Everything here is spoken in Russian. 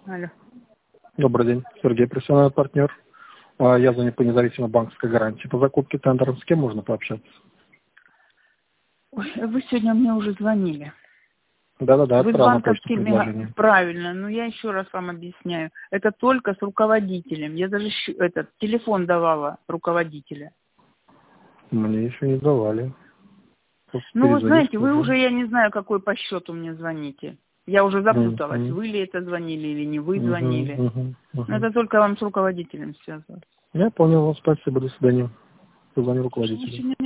Алло. Добрый день. Сергей, профессиональный партнер. Я звоню по независимой банковской гарантии по закупке тендеров. С кем можно пообщаться? Ой, вы сегодня мне уже звонили. Да-да-да, Вы с отправил на почту банковскими... предложение. Правильно, но я еще раз вам объясняю. Это только с руководителем. Я даже этот телефон давала руководителя. Мне еще не давали. Просто Ну, вы перезвонить знаете, вы уже. уже, я не знаю, какой по счету мне звоните. Я уже запуталась, вы ли это звонили или не вы звонили. Но это только вам с руководителем связываться. Я понял вас. Спасибо. До свидания. Позвоню руководителю.